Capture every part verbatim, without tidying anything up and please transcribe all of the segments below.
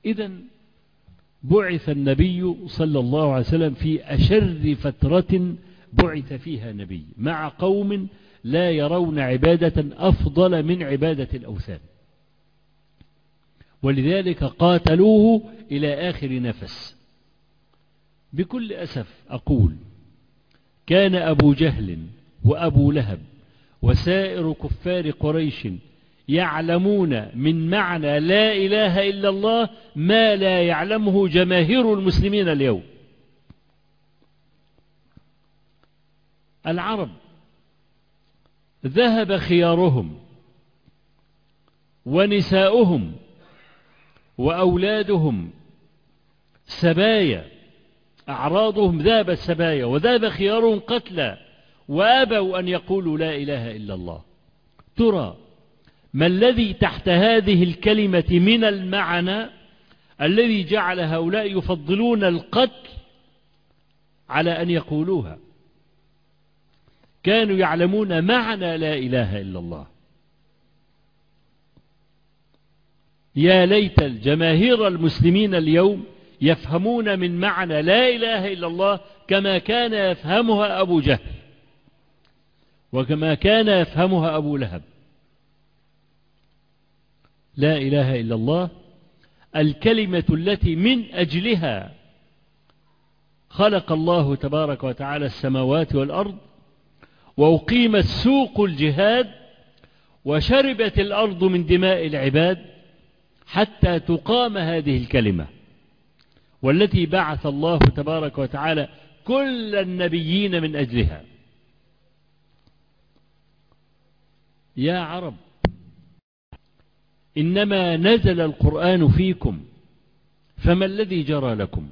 إذن بعث النبي صلى الله عليه وسلم في أشر فترة بعث فيها نبي مع قوم لا يرون عبادة أفضل من عبادة الأوثان، ولذلك قاتلوه إلى آخر نفس. بكل أسف أقول كان أبو جهل وأبو لهب وسائر كفار قريش يعلمون من معنى لا إله إلا الله ما لا يعلمه جماهير المسلمين اليوم. العرب ذهب خيارهم ونساؤهم وأولادهم سبايا، أعراضهم ذابت سبايا، وذاب خيارهم قتلى، وأبوا أن يقولوا لا إله إلا الله. ترى ما الذي تحت هذه الكلمة من المعنى الذي جعل هؤلاء يفضلون القتل على أن يقولوها؟ كانوا يعلمون معنى لا إله إلا الله. يا ليت الجماهير المسلمين اليوم يفهمون من معنى لا إله إلا الله كما كان يفهمها أبو جهل وكما كان يفهمها أبو لهب. لا إله إلا الله الكلمة التي من أجلها خلق الله تبارك وتعالى السماوات والأرض، وأقيمت سوق الجهاد، وشربت الأرض من دماء العباد حتى تقام هذه الكلمة، والتي بعث الله تبارك وتعالى كل النبيين من أجلها. يا عرب إنما نزل القرآن فيكم، فما الذي جرى لكم؟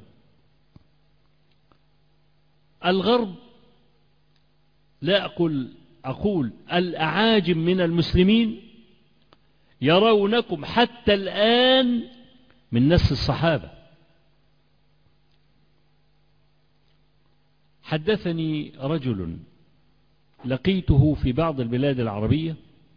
الغرب، لا أقول أقول الأعاجم من المسلمين، يرونكم حتى الآن من نسل الصحابة. حدثني رجل لقيته في بعض البلاد العربية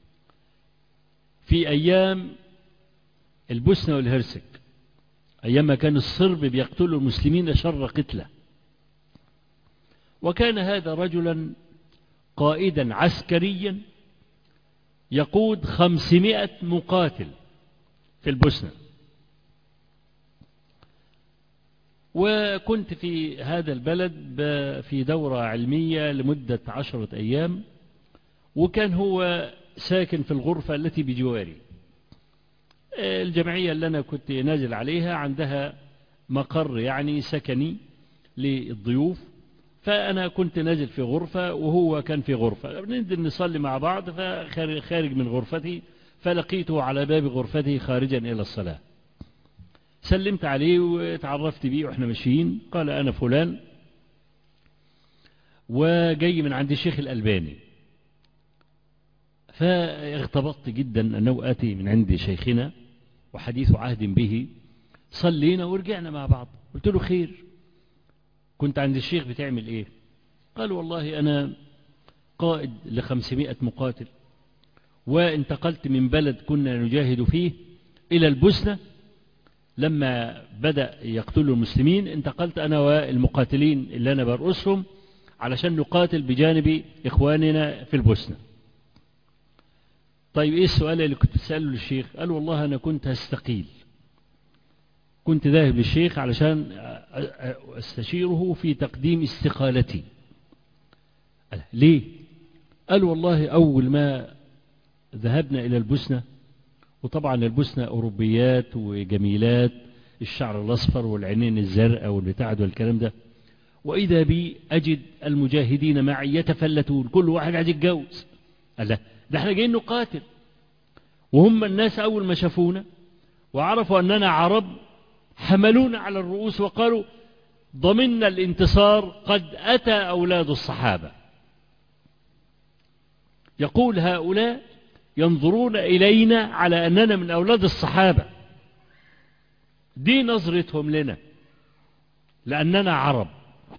في أيام البوسنة والهرسك، أيام ما كان الصرب بيقتلوا المسلمين شر قتله، وكان هذا رجلا قائدا عسكريا يقود خمسمائة مقاتل في البوسنة. وكنت في هذا البلد في دورة علمية لمدة عشرة أيام، وكان هو ساكن في الغرفة التي بجواري. الجمعية اللي أنا كنت نازل عليها عندها مقر يعني سكني للضيوف، فأنا كنت نازل في غرفة وهو كان في غرفة، ننزل نصلي مع بعض، فخارج من غرفتي فلقيته على باب غرفته خارجا إلى الصلاة. سلمت عليه وتعرفت بيه وإحنا ماشيين، قال أنا فلان وجاي من عند الشيخ الألباني. فاغتبطت جدا أنه آتي من عند شيخنا وحديث عهد به. صلينا ورجعنا مع بعض. قلت له خير، كنت عند الشيخ بتعمل ايه؟ قال والله أنا قائد لخمسمائة مقاتل، وانتقلت من بلد كنا نجاهد فيه إلى البوسنة. لما بدأ يقتلوا المسلمين انتقلت أنا والمقاتلين اللي أنا برأسهم علشان نقاتل بجانب إخواننا في البوسنة. طيب إيه السؤال اللي كنت تسأله للشيخ؟ قال والله أنا كنت هستقيل، كنت ذاهب للشيخ علشان أستشيره في تقديم استقالتي. ليه؟ قال والله أول ما ذهبنا إلى البوسنة، وطبعا البوسنة أوروبيات وجميلات، الشعر الأصفر والعينين الزرقاء والبتاع والكلام ده، وإذا بي أجد المجاهدين معي يتفلتون، كل واحد عايز يتجوز. قال لا، ده احنا جايين نقاتل. وهم الناس أول ما شافونا وعرفوا أننا عرب حملونا على الرؤوس وقالوا ضمننا الانتصار، قد أتى أولاد الصحابة. يقول هؤلاء ينظرون إلينا على أننا من أولاد الصحابة، دي نظرتهم لنا لأننا عرب.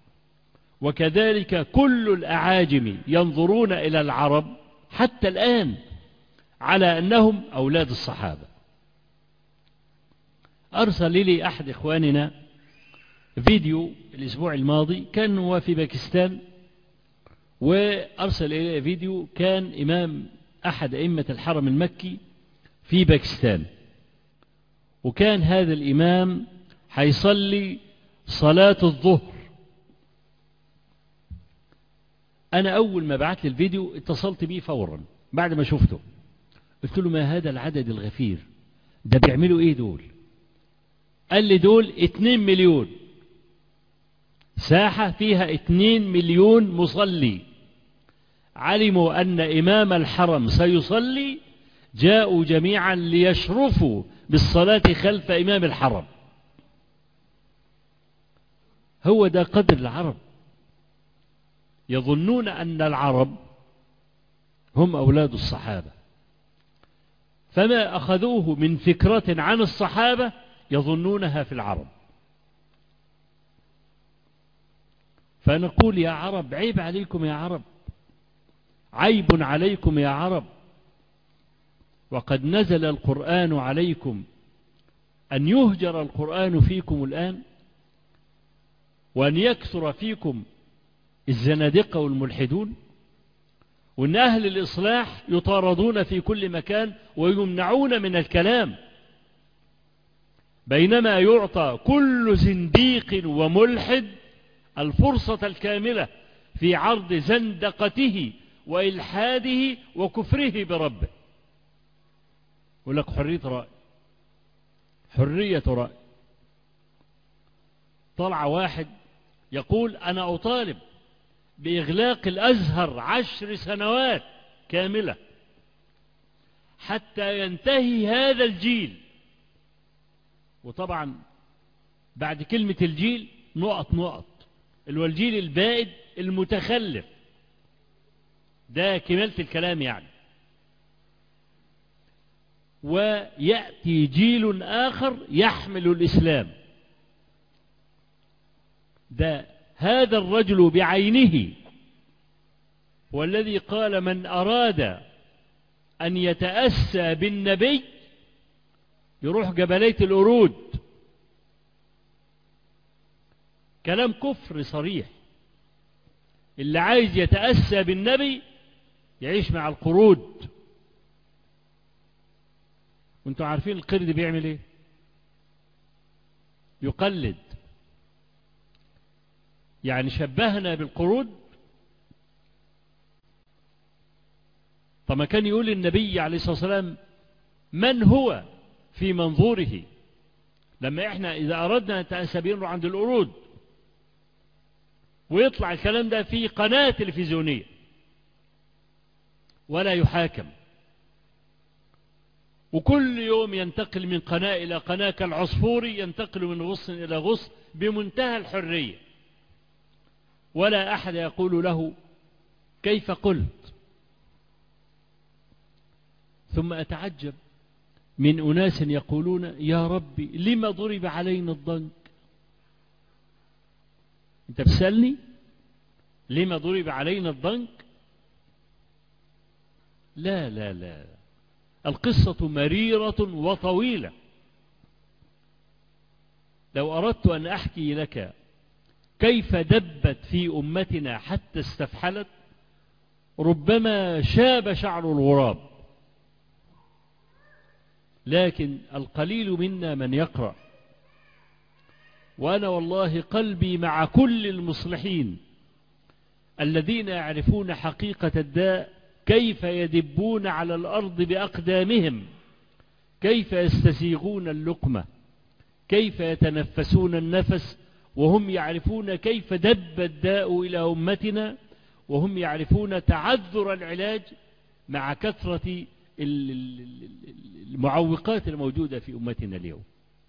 وكذلك كل الأعاجم ينظرون إلى العرب حتى الآن على أنهم أولاد الصحابة. أرسل لي أحد إخواننا فيديو الأسبوع الماضي، كان هو في باكستان، وأرسل إلي فيديو كان إمام أحد أئمة الحرم المكي في باكستان، وكان هذا الإمام هيصلي صلاة الظهر. أنا أول ما بعت لي الفيديو اتصلت بيه فورا بعد ما شفته، قلت له ما هذا العدد الغفير ده، بيعملوا إيه دول؟ قال لي دول اتنين مليون ساحة فيها اتنين مليون مصلي، علموا أن إمام الحرم سيصلي، جاءوا جميعا ليشرفوا بالصلاة خلف إمام الحرم. هو ده قدر العرب. يظنون أن العرب هم أولاد الصحابة، فما أخذوه من فكرة عن الصحابة يظنونها في العرب. فنقول يا عرب عيب عليكم يا عرب، عيب عليكم يا عرب، وقد نزل القرآن عليكم أن يهجر القرآن فيكم الآن، وأن يكثر فيكم الزنادقة والملحدون، وأن أهل الإصلاح يطاردون في كل مكان ويمنعون من الكلام، بينما يعطى كل زنديق وملحد الفرصة الكاملة في عرض زندقته وإلحاده وكفره بربه. يقول لك حرية رأي، حرية رأي. طلع واحد يقول أنا أطالب بإغلاق الأزهر عشر سنوات كاملة حتى ينتهي هذا الجيل. وطبعا بعد كلمة الجيل نقط نقط، اللي هو الجيل البائد المتخلف، ده كمالة الكلام يعني. ويأتي جيل آخر يحمل الإسلام. ده هذا الرجل بعينه هو الذي قال من أراد أن يتأسى بالنبي يروح جبلية القرود. كلام كفر صريح. اللي عايز يتأسى بالنبي يعيش مع القرود. وانتوا عارفين القرد بيعمل ايه؟ يقلد. يعني شبهنا بالقرود. طب ما كان يقول النبي عليه الصلاة والسلام من هو في منظوره، لما احنا اذا اردنا نتأسى به نروح عند القرود، ويطلع الكلام ده في قناة تلفزيونية ولا يحاكم، وكل يوم ينتقل من قناة إلى قناة كالعصفوري، ينتقل من غصن إلى غصن بمنتهى الحرية، ولا أحد يقول له كيف قلت. ثم أتعجب من أناس يقولون يا ربي لما ضرب علينا الضنك. أنت بتسألني لما ضرب علينا الضنك؟ لا لا لا، القصة مريرة وطويلة. لو أردت أن أحكي لك كيف دبت في أمتنا حتى استفحلت ربما شاب شعر الغراب. لكن القليل منا من يقرأ، وأنا والله قلبي مع كل المصلحين الذين يعرفون حقيقة الداء، كيف يدبون على الأرض بأقدامهم، كيف يستسيغون اللقمة، كيف يتنفسون النفس وهم يعرفون كيف دب الداء إلى أمتنا، وهم يعرفون تعذر العلاج مع كثرة المعوقات الموجودة في أمتنا اليوم.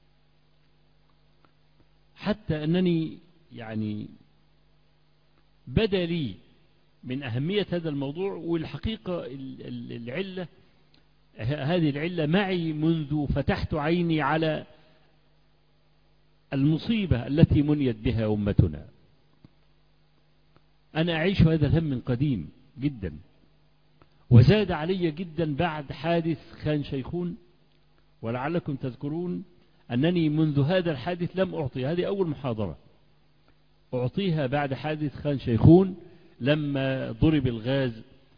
حتى أنني يعني بدا لي من أهمية هذا الموضوع، والحقيقة العلة هذه العلة معي منذ فتحت عيني على المصيبة التي منيت بها أمتنا. أنا أعيش هذا الهم من قديم جدا، وزاد علي جدا بعد حادث خان شيخون. ولعلكم تذكرون أنني منذ هذا الحادث لم أعطي، هذه أول محاضرة أعطيها بعد حادث خان شيخون لما ضرب الغاز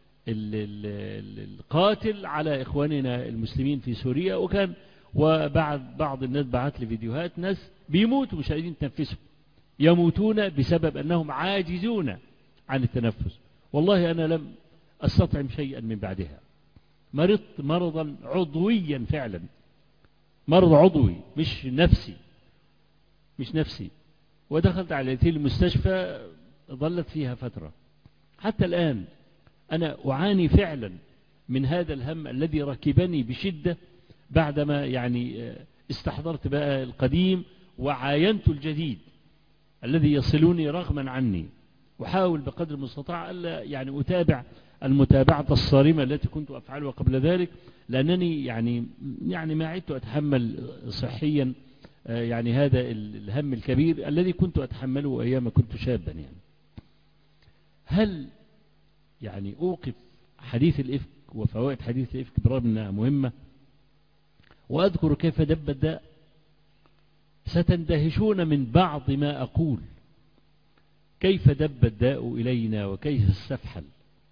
القاتل على إخواننا المسلمين في سوريا، وكان وبعد بعض الناس بعت لي فيديوهات ناس بيموتوا مش قادرين يتنفسوا، يموتون بسبب أنهم عاجزون عن التنفس. والله أنا لم أستطعم شيئا من بعدها، مرضت مرضا عضويا فعلا، مرض عضوي مش نفسي مش نفسي ودخلت على المستشفى، ظلت فيها فترة. حتى الآن أنا أعاني فعلا من هذا الهم الذي ركبني بشدة بعدما يعني استحضرت بقى القديم وعاينت الجديد الذي يصلني رغما عني، وحاول بقدر المستطاع ألا يعني أتابع المتابعة الصارمة التي كنت أفعلها قبل ذلك، لأنني يعني يعني ما عدت أتحمل صحيا يعني هذا الهم الكبير الذي كنت أتحمله أيام كنت شابا. يعني هل يعني أوقف حديث الإفك وفوائد حديث الإفك برغم أنها مهمة وأذكر كيف دب الداء؟ ستندهشون من بعض ما أقول، كيف دب الداء إلينا وكيف استفحل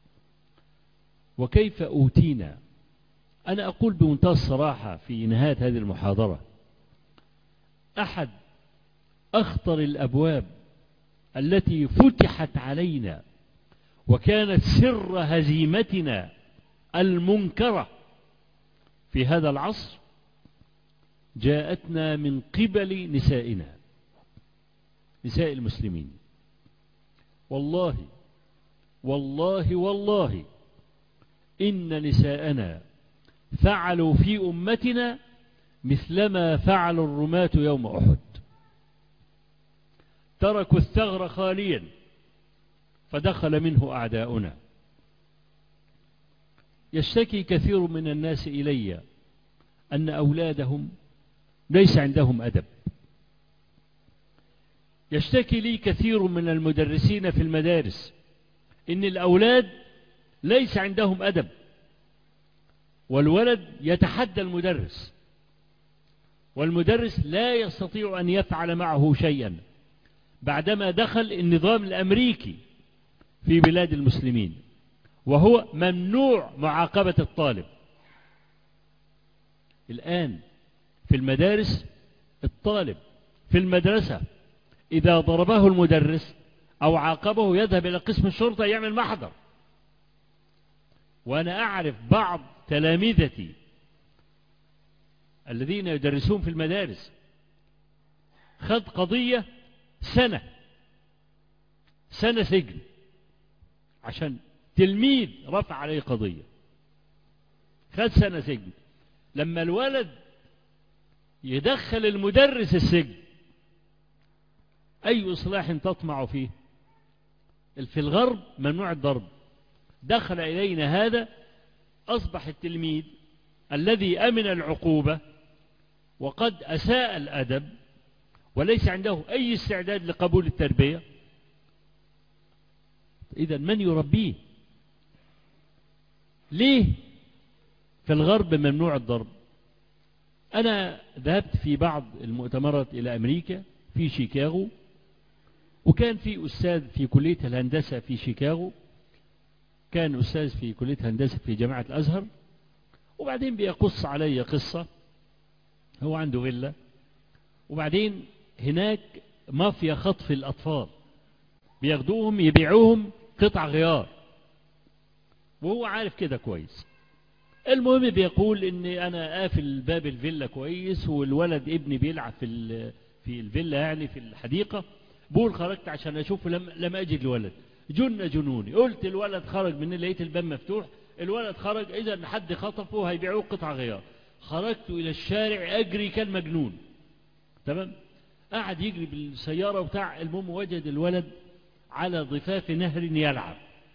وكيف أوتينا. أنا أقول بمنتهى الصراحة في نهاية هذه المحاضرة، أحد أخطر الأبواب التي فتحت علينا وكانت سر هزيمتنا المنكرة في هذا العصر جاءتنا من قبل نسائنا، نساء المسلمين. والله والله والله إن نساءنا فعلوا في أمتنا مثلما فعل الرماة يوم أحد، تركوا الثغر خاليا فدخل منه أعداؤنا. يشتكي كثير من الناس إلي أن أولادهم ليس عندهم أدب. يشتكي لي كثير من المدرسين في المدارس إن الأولاد ليس عندهم أدب، والولد يتحدى المدرس، والمدرس لا يستطيع أن يفعل معه شيئا بعدما دخل النظام الأمريكي في بلاد المسلمين، وهو ممنوع معاقبة الطالب. الآن في المدارس الطالب في المدرسة إذا ضربه المدرس أو عاقبه يذهب إلى قسم الشرطة يعمل محضر. وأنا أعرف بعض تلامذتي الذين يدرسون في المدارس خد قضية سنة سنة سجن عشان تلميذ رفع عليه قضية، خد سنة سجن. لما الولد يدخل المدرس السجن أي إصلاح تطمع فيه؟ في الغرب ممنوع الضرب، دخل إلينا هذا أصبح التلميذ الذي أمن العقوبة وقد أساء الأدب وليس عنده أي استعداد لقبول التربية، إذن من يربيه؟ ليه في الغرب ممنوع الضرب؟ أنا ذهبت في بعض المؤتمرات إلى أمريكا في شيكاغو، وكان في أستاذ في كلية الهندسة في شيكاغو، كان أستاذ في كلية هندسة في جامعة الأزهر، وبعدين بيقص علي قصة. هو عنده فيلا، وبعدين هناك مافيا خطف الأطفال بياخدوهم يبيعوهم قطع غيار، وهو عارف كده كويس. المهم بيقول إن أنا قافل باب الفيلا كويس، والولد ابني بيلعب في في الفيلا يعني في الحديقة. بقول خرجت عشان أشوفه، لم لم أجد الولد، جن جنوني. قلت الولد خرج من لقيت الباب مفتوح، الولد خرج إذا حد خطفه هيبيعوه قطع غيار. خرجت إلى الشارع أجري كالمجنون، تمام؟ قعد يجري بالسيارة وبتاع. المهم وجد الولد على ضفاف نهر يلعب.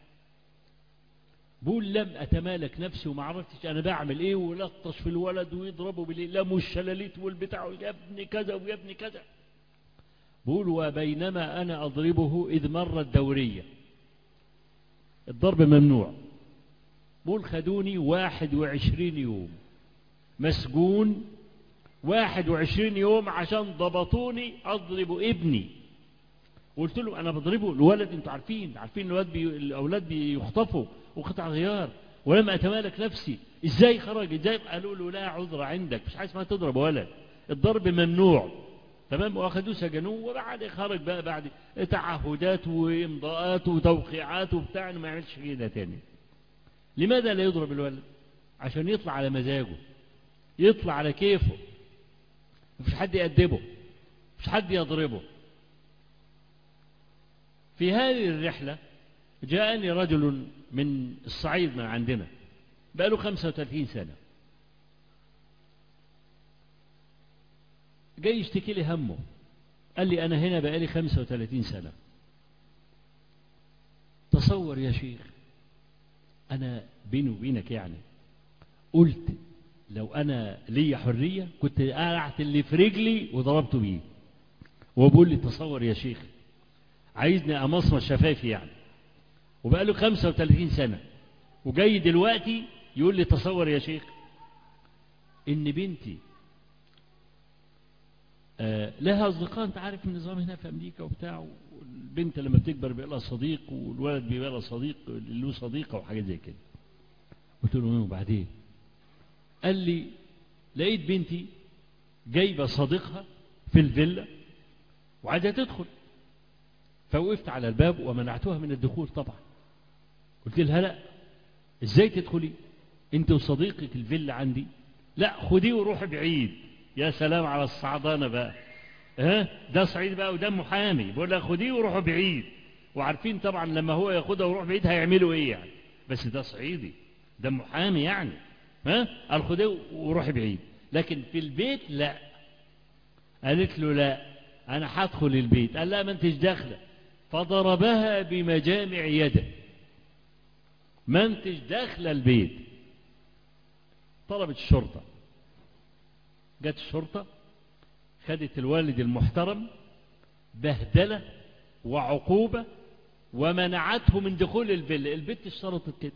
بقول لم أتمالك نفسي وما عرفتش أنا بعمل إيه، ولطش في الولد ويضربه بالإقلام والشلاليت والبتاع، يا ابني كذا ويا ابني كذا. بقول وبينما أنا أضربه إذ مرت دورية، الضرب ممنوع. بقول خدوني واحد وعشرين يوم مسجون واحد وعشرين يوم عشان ضبطوني أضرب ابني. قلت له أنا بضربه الولد، أنتوا عارفين عارفين الولد بي... الأولاد بيخطفوا وقطع غيار، ولم أتمالك نفسي إزاي خرج إزاي. قالوا له لا عذر عندك، مش حاجة اسمها تضرب ولد، الضرب ممنوع. تمام. واخدوه سجنوه، وبعد خرج بقى بعد تعهدات وامضاءات وتوقيعات وبتاع انه ما يعملش كده تاني. لماذا لا يضرب الولد؟ عشان يطلع على مزاجه، يطلع على كيفه، مفيش حد يأدبه، مفيش حد يضربه. في هذه الرحلة جاءني رجل من الصعيد من عندنا بقى له خمسة وثلاثين سنة، جاي يشتكي لي همه. قال لي أنا هنا بقى لي خمسة وثلاثين سنة. تصور يا شيخ، أنا بيني وبينك يعني قلت لو أنا لي حرية كنت قلعت اللي في رجلي وضربته بيه. وبقول لي تصور يا شيخ، عايزني أمصمص شفايفي يعني، وبقى له خمسة وثلاثين سنة وجاي دلوقتي يقول لي تصور يا شيخ إن بنتي آه لها أصدقاء. أنت عارف النظام هنا في أمريكا وبتاع، والبنت لما بتكبر بيبقى لها صديق، والولد بيبقى له صديق له صديقة وحاجات زي كده. قلت له وبعدين؟ قال لي لقيت بنتي جايبة صديقها في الفيلا وعايزة تدخل، فوقفت على الباب ومنعتها من الدخول طبعا. قلت لها لا، ازاي تدخلي انت وصديقك الفيلا عندي؟ لا خديه وروح بعيد. يا سلام على الصعدانة بقى، ها ده صعيد بقى وده محامي بقول لها خديه وروح بعيد. وعارفين طبعا لما هو ياخدها ويروح بعيد هيعملوا ايه يعني، بس ده صعيدي ده محامي يعني، ها قال خديه وروح بعيد. لكن في البيت لا. قالت له لا انا هدخل البيت. قال لا ما انتش داخله، فضربها بمجامع يده. ما انتش داخله البيت. طلبت الشرطه، جت الشرطه خدت الوالد المحترم بهدله وعقوبه ومنعته من دخول الفيلا. البت اشترطت كده،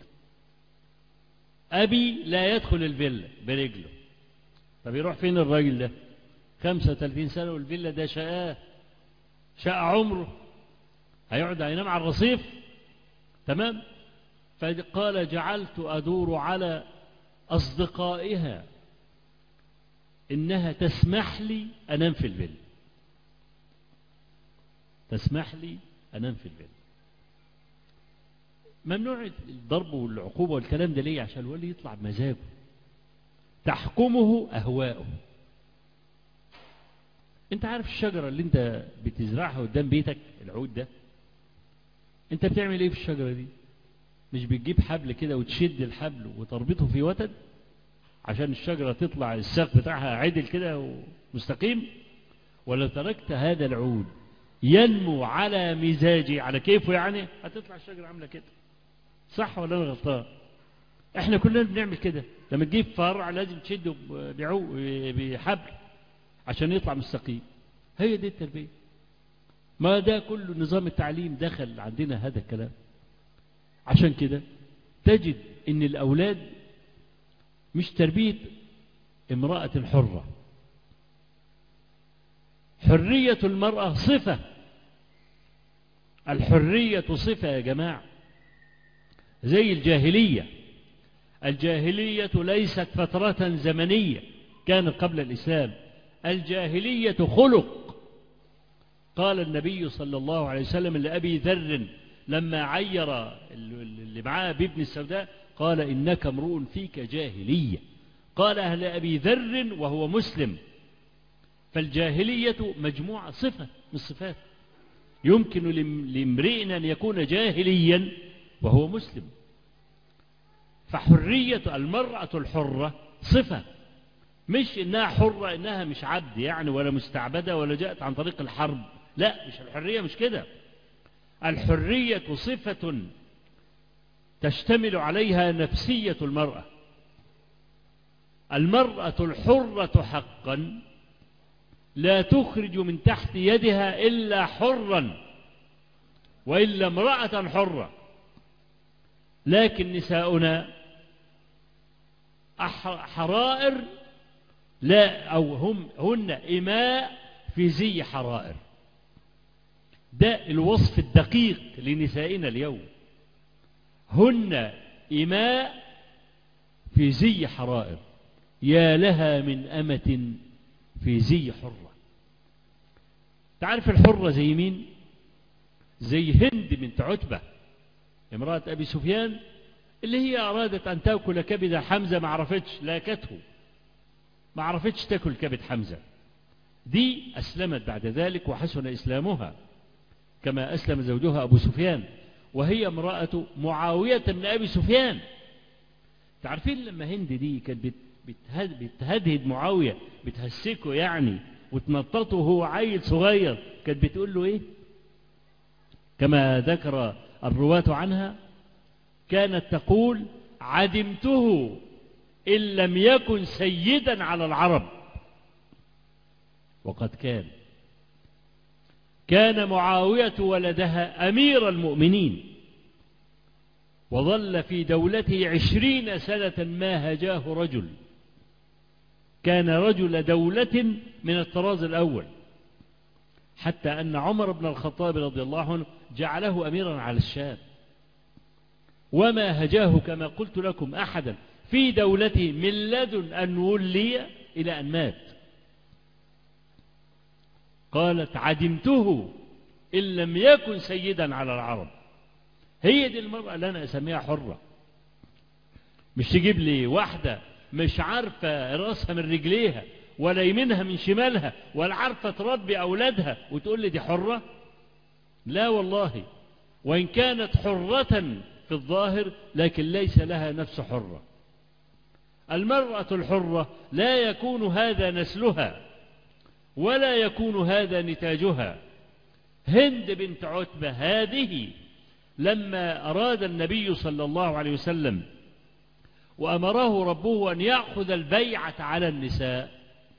ابي لا يدخل الفيلا برجله. طب يروح فين الراجل ده؟ خمسة وثلاثين سنه والفيلا ده شقاه شقى عمره، هيقعد هينام على الرصيف؟ تمام. فقال جعلت أدور على أصدقائها إنها تسمح لي أنام في الفيلا، تسمح لي أنام في الفيلا. ممنوع الضرب والعقوبة والكلام ده ليه؟ عشان الولي يطلع بمزاجه، تحكمه أهواؤه. انت عارف الشجرة اللي انت بتزرعها قدام بيتك، العود ده، انت بتعمل ايه في الشجرة دي؟ مش بتجيب حبل كده وتشد الحبل وتربطه في وتد عشان الشجرة تطلع الساق بتاعها عدل كده ومستقيم؟ ولو تركت هذا العود ينمو على مزاجي على كيفه يعني هتطلع الشجرة عاملة كده. صح ولا انا غلطان؟ احنا كلنا بنعمل كده، لما تجيب فرع لازم تشده بعود بحبل عشان يطلع مستقيم. هي دي التربية. ما ده كله نظام التعليم دخل عندنا هذا الكلام. عشان كده تجد ان الاولاد مش تربية امرأة حرة. حرية المرأة صفة، الحرية صفة يا جماعة. زي الجاهلية، الجاهلية ليست فترة زمنية كانت قبل الإسلام، الجاهلية خلق. قال النبي صلى الله عليه وسلم لأبي ذر لما عير اللي معاه بابن السوداء قال إنك امرؤ فيك جاهلية. قال أهل أبي ذر وهو مسلم. فالجاهلية مجموعة صفة من الصفات. يمكن لامرئ أن يكون جاهليا وهو مسلم. فحرية المرأة الحرة صفة، مش إنها حرة إنها مش عبد يعني ولا مستعبدة ولا جاءت عن طريق الحرب. لا، مش الحرية مش كده. الحرية صفة تشتمل عليها نفسية المرأة. المرأة الحرة حقا لا تخرج من تحت يدها إلا حرا وإلا امرأة حرة. لكن نساؤنا حرائر لا أو هم هن إماء في زي حرائر. ده الوصف الدقيق لنسائنا اليوم، هن إماء في زي حرائر، يا لها من أمة في زي حرة. تعرف الحرة زي مين؟ زي هند بنت عتبة امرأة أبي سفيان، اللي هي أرادت أن تأكل كبد حمزة، ما عرفتش، لاكته، ما عرفتش تأكل كبد حمزة. دي أسلمت بعد ذلك وحسن إسلامها كما أسلم زوجها أبو سفيان، وهي امرأة معاوية بن أبي سفيان. تعرفين لما هند دي كانت بتهدهد معاوية، بتهسكه يعني وتنططه وهو عيل صغير، كانت بتقول له إيه؟ كما ذكر الرواة عنها، كانت تقول: عدمته إن لم يكن سيدا على العرب. وقد كان كان معاوية ولدها أمير المؤمنين، وظل في دولته عشرين سنة ما هجاه رجل، كان رجل دولة من الطراز الأول، حتى أن عمر بن الخطاب رضي الله عنه جعله أميرا على الشام، وما هجاه كما قلت لكم أحدا في دولته من لدن أن ولي إلى أن مات. قالت: عدمته إن لم يكن سيدا على العرب. هي دي المرأة اللي أنا أسميها حرة. مش تجيب لي واحدة مش عارفة رأسها من رجليها ولا يمينها من شمالها ولا عارفة تربي أولادها وتقول لي دي حرة. لا والله، وإن كانت حرة في الظاهر لكن ليس لها نفس حرة. المرأة الحرة لا يكون هذا نسلها ولا يكون هذا نتاجها. هند بنت عتبة هذه لما أراد النبي صلى الله عليه وسلم وأمره ربه أن يأخذ البيعة على النساء،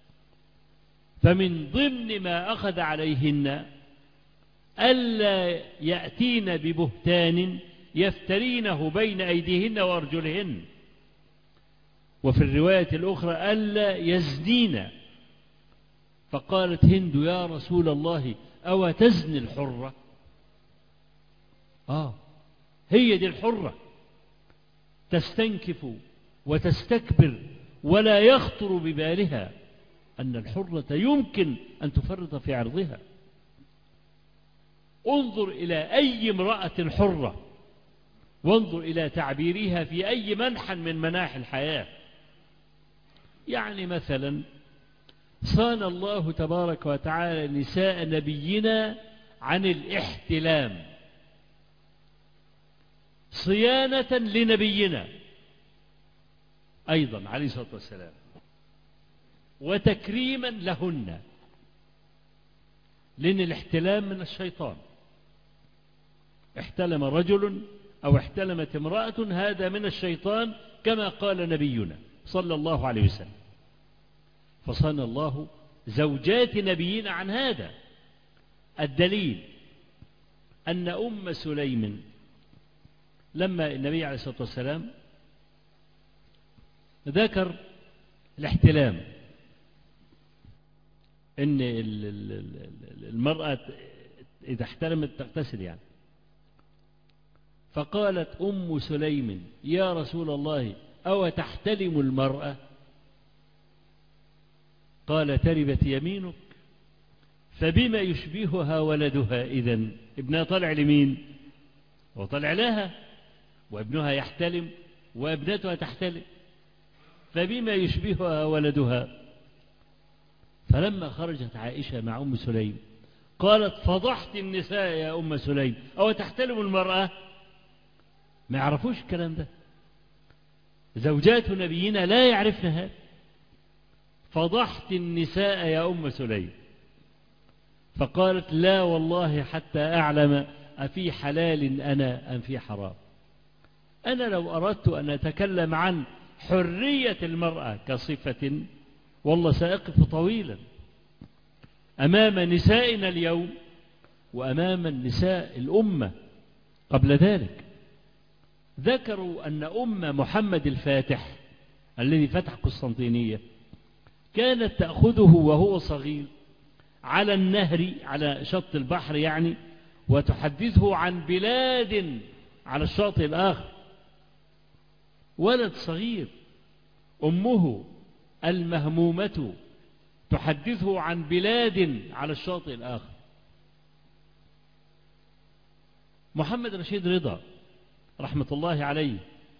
فمن ضمن ما أخذ عليهن ألا يأتين ببهتان يفترينه بين أيديهن وأرجلهن، وفي الرواية الأخرى ألا يزنين. فقالت هند: يا رسول الله أو تزني الحرة؟ آه هي دي الحرة، تستنكف وتستكبر ولا يخطر ببالها أن الحرة يمكن أن تفرط في عرضها. انظر إلى أي امرأة حرة وانظر إلى تعبيرها في أي منحى من مناحي الحياة. يعني مثلا صان الله تبارك وتعالى نساء نبينا عن الاحتلام صيانة لنبينا أيضا عليه الصلاة والسلام، وتكريما لهن، لأن الاحتلام من الشيطان. احتلم رجل أو احتلمت امرأة، هذا من الشيطان كما قال نبينا صلى الله عليه وسلم. فصان الله زوجات نبينا عن هذا. الدليل أن أم سليم لما النبي عليه الصلاة والسلام ذكر الاحتلام، إن المرأة إذا احتلمت تغتسل يعني، فقالت أم سليم: يا رسول الله أو تحتلم المرأة؟ قال: تربت يمينك. فبما يشبهها ولدها إذن؟ ابنها طلع لمين؟ وطلع لها، وابنها يحتلم وابنتها تحتلم، فبما يشبهها ولدها؟ فلما خرجت عائشة مع أم سليم قالت: فضحت النساء يا أم سليم، أو تحتلم المرأة؟ ما يعرفوش الكلام ده، زوجات نبينا لا يعرفن هذا. فضحت النساء يا أم سليم. فقالت: لا والله حتى أعلم أفي حلال أنا أم في حرام. أنا لو أردت أن أتكلم عن حرية المرأة كصفة والله سأقف طويلا أمام نسائنا اليوم وأمام النساء الأمة قبل ذلك. ذكروا أن أم محمد الفاتح الذي فتح قسطنطينية كانت تأخذه وهو صغير على النهر على شط البحر يعني، وتحدثه عن بلاد على الشاطئ الآخر. ولد صغير أمه المهمومة تحدثه عن بلاد على الشاطئ الآخر. محمد رشيد رضا رحمة الله عليه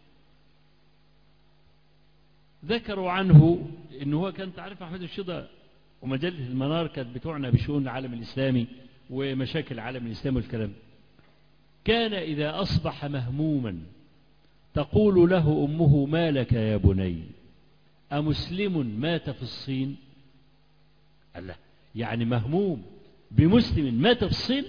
ذكروا عنه إنه هو كان تعرف أحمد رشيد ومجلة المنار كانت بتوعنا بشؤون العالم الإسلامي ومشاكل العالم الإسلامي والكلام. كان إذا أصبح مهموما تقول له أمه: ما لك يا بني، أمسلم مات في الصين؟ الله، يعني مهموم بمسلم مات في الصين؟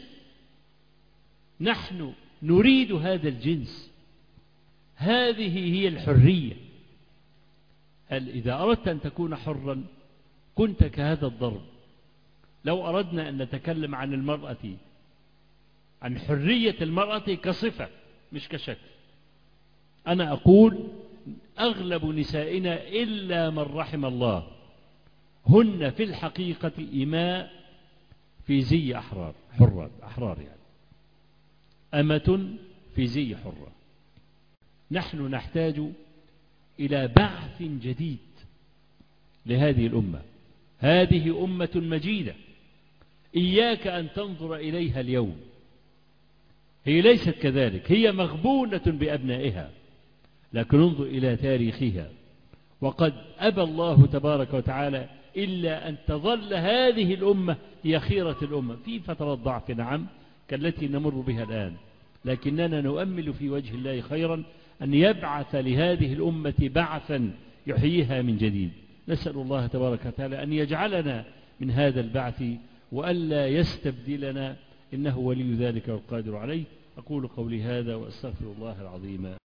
نحن نريد هذا الجنس، هذه هي الحرية. هل إذا أردت أن تكون حرا كنت كهذا الضرب. لو أردنا أن نتكلم عن المرأة، عن حرية المرأة كصفة مش كشكل، أنا أقول أغلب نسائنا إلا من رحم الله هن في الحقيقة إماء في زي أحرار حرة أحرار يعني أمة في زي حرة. نحن نحتاج إلى بعث جديد لهذه الأمة. هذه أمة مجيدة، إياك أن تنظر إليها اليوم، هي ليست كذلك، هي مغبونة بأبنائها، لكن انظر إلى تاريخها. وقد أبى الله تبارك وتعالى إلا أن تظل هذه الأمة هي خيرة الأمة في فترة ضعف، نعم، كالتي نمر بها الآن، لكننا نؤمل في وجه الله خيرا أن يبعث لهذه الأمة بعثا يحييها من جديد. نسأل الله تبارك وتعالى أن يجعلنا من هذا البعث وألا يستبدلنا، إنه ولي ذلك والقادر عليه. أقول قولي هذا وأستغفر الله العظيم.